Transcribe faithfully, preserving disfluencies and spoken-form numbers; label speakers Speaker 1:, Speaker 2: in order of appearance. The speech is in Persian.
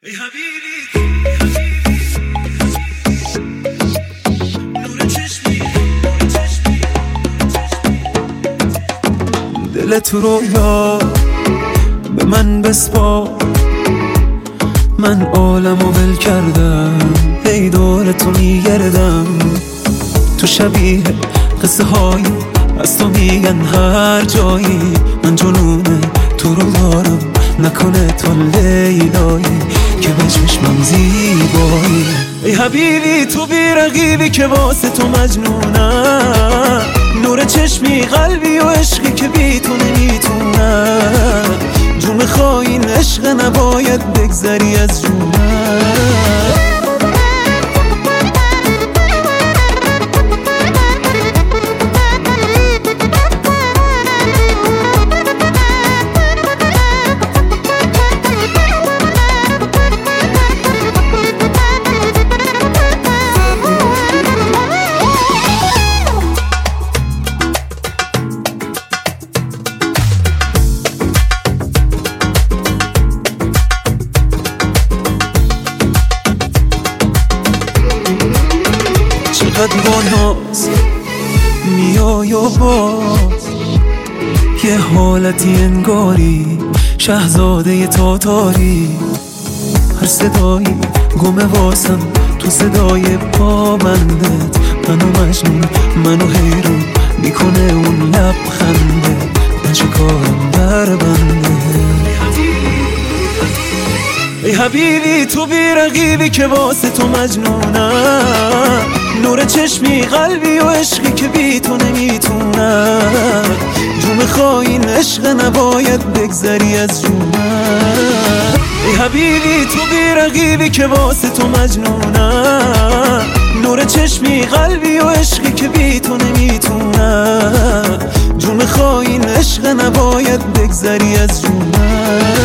Speaker 1: ای حبیبی نور چشمی دلت رو یا به من بسپار، من عالمو ول کردم، ای دورتو میگردم. تو شبیه قصه های از تو میگن هر جایی، من جنون تو رو دارم، نکنه تو لیلایی که به چشمم زیبایی. ای حبیبی تو بی رقیبی که واسه تو مجنونم، نور چشمی قلبی و عشقی که بی تو نمیتونم. جون میخوای این عشق نباید بگذری از جونم. چقدر با ناز میای و باز یه حالتی انگاری شهزاده تاتاری. هر صدایی گمه واسم تو صدای پابندت، منو مجنون منو حیرون میکنه اون لبخنده، من چه کارم در بنده. ای حبیبی تو بی رقیبی که واسه تو مجنونم، نور چشمی قلبی و عشقی که بی تو نمیتونم. جون میخوای این عشق نباید بگذری از جونم. ای حبیبی تو بی رقیبی که واسه تو مجنونم، نور چشمی قلبی و عشقی که بی تو نمیتونم. جون میخوای این عشق نباید بگذری از جونم.